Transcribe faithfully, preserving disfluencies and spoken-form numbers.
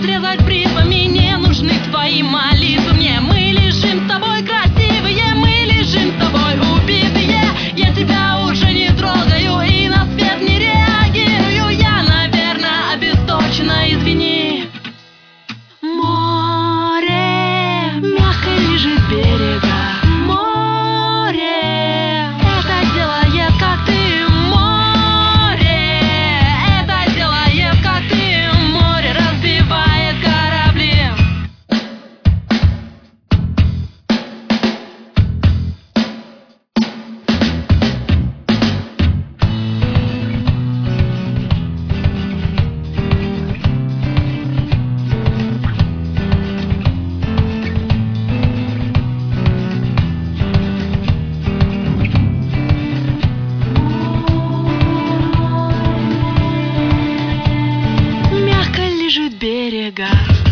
разрезать бритвами. Не нужны твои молитвы мне. Мы лежим с тобой красивые, мы лежим с тобой убитые. Я тебя уже не трогаю и на свет не реагирую. Я, наверное, обесточена, извини. Море мягко лежит с берега. Море это делает, как ты. Море это делает, как ты. Море разбивает корабли. Мягко лежит берега.